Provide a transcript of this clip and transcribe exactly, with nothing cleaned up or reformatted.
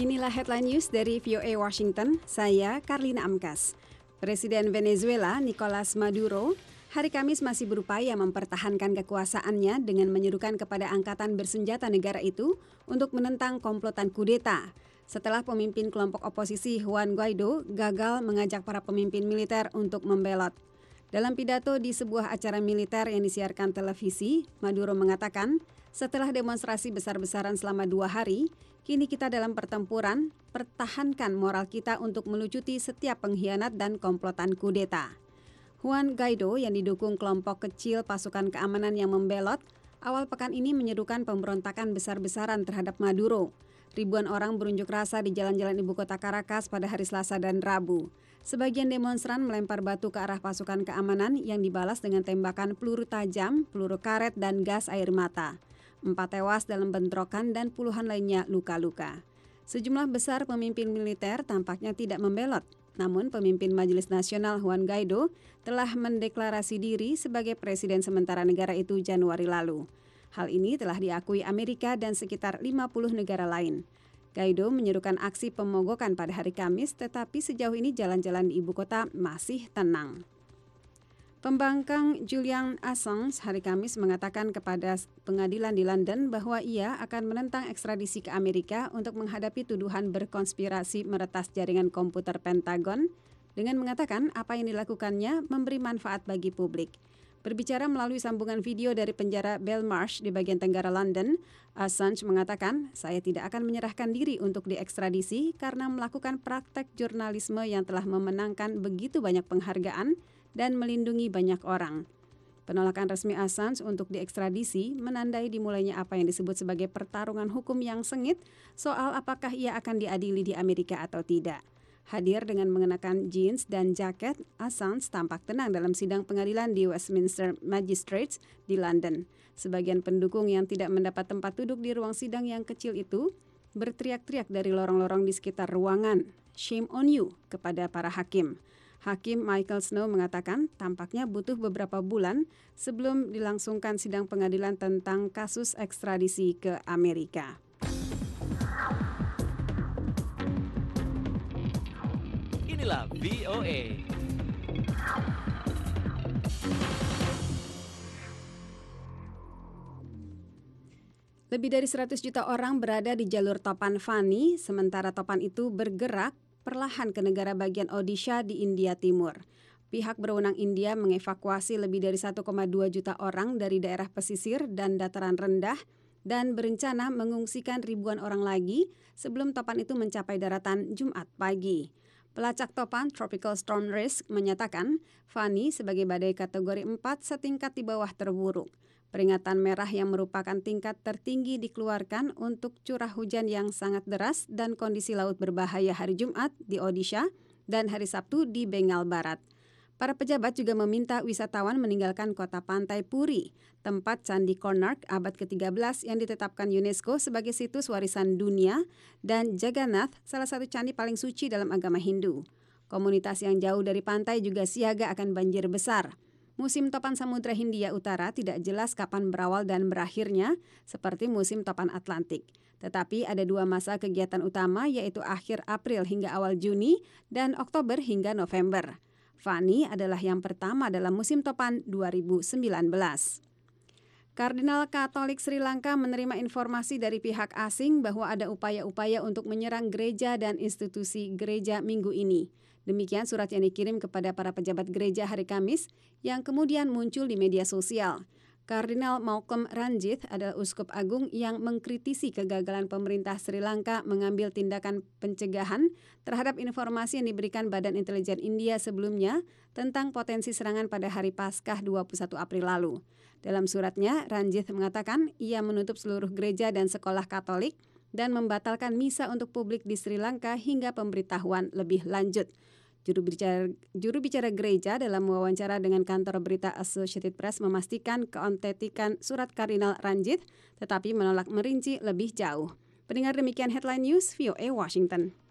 Inilah headline news dari V O A Washington, saya Karlina Amkas. Presiden Venezuela Nicolas Maduro hari Kamis masih berupaya mempertahankan kekuasaannya dengan menyerukan kepada angkatan bersenjata negara itu untuk menentang komplotan kudeta. Setelah pemimpin kelompok oposisi Juan Guaido gagal mengajak para pemimpin militer untuk membelot. Dalam pidato di sebuah acara militer yang disiarkan televisi, Maduro mengatakan, setelah demonstrasi besar-besaran selama dua hari, kini kita dalam pertempuran, pertahankan moral kita untuk melucuti setiap pengkhianat dan komplotan kudeta. Juan Guaido yang didukung kelompok kecil pasukan keamanan yang membelot, awal pekan ini menyerukan pemberontakan besar-besaran terhadap Maduro. Ribuan orang berunjuk rasa di jalan-jalan ibu kota Caracas pada hari Selasa dan Rabu. Sebagian demonstran melempar batu ke arah pasukan keamanan yang dibalas dengan tembakan peluru tajam, peluru karet, dan gas air mata. Empat tewas dalam bentrokan dan puluhan lainnya luka-luka. Sejumlah besar pemimpin militer tampaknya tidak membelot. Namun pemimpin Majelis Nasional Juan Guaido telah mendeklarasi diri sebagai presiden sementara negara itu Januari lalu. Hal ini telah diakui Amerika dan sekitar lima puluh negara lain. Guaido menyerukan aksi pemogokan pada hari Kamis, tetapi sejauh ini jalan-jalan di ibu kota masih tenang. Pembangkang Julian Assange hari Kamis mengatakan kepada pengadilan di London bahwa ia akan menentang ekstradisi ke Amerika untuk menghadapi tuduhan berkonspirasi meretas jaringan komputer Pentagon dengan mengatakan apa yang dilakukannya memberi manfaat bagi publik. Berbicara melalui sambungan video dari penjara Belmarsh di bagian tenggara London, Assange mengatakan, saya tidak akan menyerahkan diri untuk diekstradisi karena melakukan praktek jurnalisme yang telah memenangkan begitu banyak penghargaan dan melindungi banyak orang. Penolakan resmi Assange untuk diekstradisi menandai dimulainya apa yang disebut sebagai pertarungan hukum yang sengit soal apakah ia akan diadili di Amerika atau tidak. Hadir dengan mengenakan jeans dan jaket, Assange tampak tenang dalam sidang pengadilan di Westminster Magistrates di London. Sebagian pendukung yang tidak mendapat tempat duduk di ruang sidang yang kecil itu berteriak-teriak dari lorong-lorong di sekitar ruangan, "Shame on you," kepada para hakim. Hakim Michael Snow mengatakan tampaknya butuh beberapa bulan sebelum dilangsungkan sidang pengadilan tentang kasus ekstradisi ke Amerika. Inilah V O A. Lebih dari seratus juta orang berada di jalur topan Fani, sementara topan itu bergerak perlahan ke negara bagian Odisha di India Timur. Pihak berwenang India mengevakuasi lebih dari satu koma dua juta orang dari daerah pesisir dan dataran rendah dan berencana mengungsikan ribuan orang lagi sebelum topan itu mencapai daratan Jumat pagi. Pelacak topan Tropical Storm Risk menyatakan Fani sebagai badai kategori empat setingkat di bawah terburuk. Peringatan merah yang merupakan tingkat tertinggi dikeluarkan untuk curah hujan yang sangat deras dan kondisi laut berbahaya hari Jumat di Odisha dan hari Sabtu di Bengal Barat. Para pejabat juga meminta wisatawan meninggalkan kota pantai Puri, tempat Candi Konark abad ke tiga belas yang ditetapkan UNESCO sebagai situs warisan dunia, dan Jagannath, salah satu candi paling suci dalam agama Hindu. Komunitas yang jauh dari pantai juga siaga akan banjir besar. Musim topan Samudra Hindia Utara tidak jelas kapan berawal dan berakhirnya, seperti musim topan Atlantik. Tetapi ada dua masa kegiatan utama, yaitu akhir April hingga awal Juni dan Oktober hingga November. Fani adalah yang pertama dalam musim topan dua ribu sembilan belas. Kardinal Katolik Sri Lanka menerima informasi dari pihak asing bahwa ada upaya-upaya untuk menyerang gereja dan institusi gereja minggu ini. Demikian surat yang dikirim kepada para pejabat gereja hari Kamis yang kemudian muncul di media sosial. Kardinal Malcolm Ranjith adalah uskup agung yang mengkritisi kegagalan pemerintah Sri Lanka mengambil tindakan pencegahan terhadap informasi yang diberikan Badan Intelijen India sebelumnya tentang potensi serangan pada hari Paskah dua puluh satu April lalu. Dalam suratnya, Ranjith mengatakan ia menutup seluruh gereja dan sekolah Katolik dan membatalkan misa untuk publik di Sri Lanka hingga pemberitahuan lebih lanjut. Juru bicara, juru bicara gereja dalam wawancara dengan kantor berita Associated Press memastikan keautentikan surat Kardinal Ranjith, tetapi menolak merinci lebih jauh. Pendengar, demikian headline news V O A Washington.